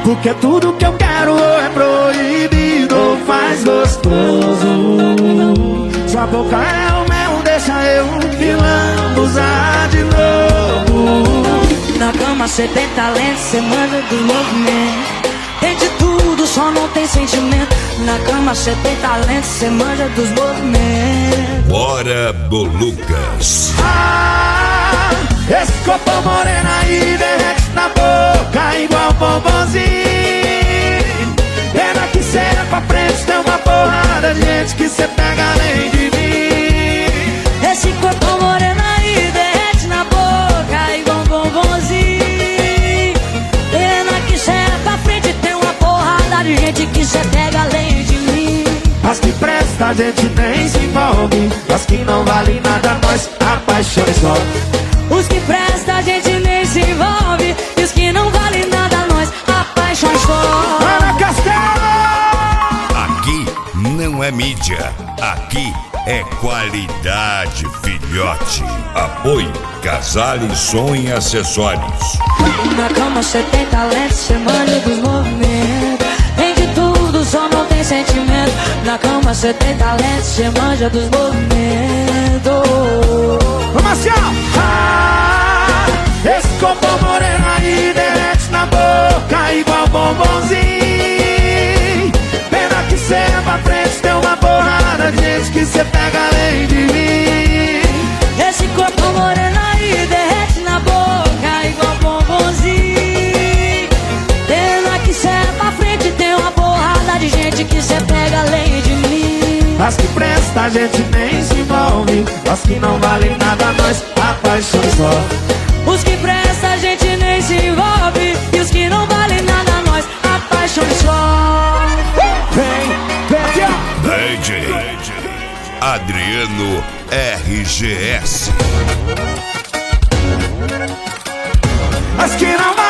Porque tudo que eu quero ou é proibido ou faz gostoso. Sua boca é o mel, deixa eu me lambuzar de novo. Na cama cê tem talento, cê manda do movimento. Tem de tudo, só não tem sentimento. Na cama cê tem talento, cê manja dos movimentos. Hora do Lucas. Esse corpo moreno aí derrete na boca igual bombonzinho. Pena que cê é pra frente, tem uma porrada de gente que cê pega além de mim. Esse corpo moreno aí derrete na boca igual bombonzinho. Pena que cê é pra frente, tem uma porrada de gente que cê pega além de mim. As que presta a gente nem se envolve, as que não vale nada nós apaixonamos. Os que presta a gente nem se envolve, e os que não vale nada nós apaixonamos. Ana Castelo! Aqui não é mídia, aqui é qualidade, filhote. Apoio Casale Som e Acessórios. Na cama cê tem talento, cê manja dos movimentos. Tem de tudo, só não tem sentimento. Na cama cê tem talento, cê manja dos movimentos. Vamos assim, esse corpo moreno aí derrete na boca igual bombonzinho. Pena que cê é pra frente, tem uma porrada de gente que cê pega além de mim. Esse corpo moreno aí derrete na boca igual bombonzinho. Pena que cê é pra frente, tem uma porrada de gente que cê pega além de mim. As que presta a gente nem se envolve, as que não valem nada nós apaixonamos só. Os que presta a gente nem se envolve, e os que não valem nada nós apaixonamos só. Vem aqui, ó. DJ Adriano RGS. As que não valem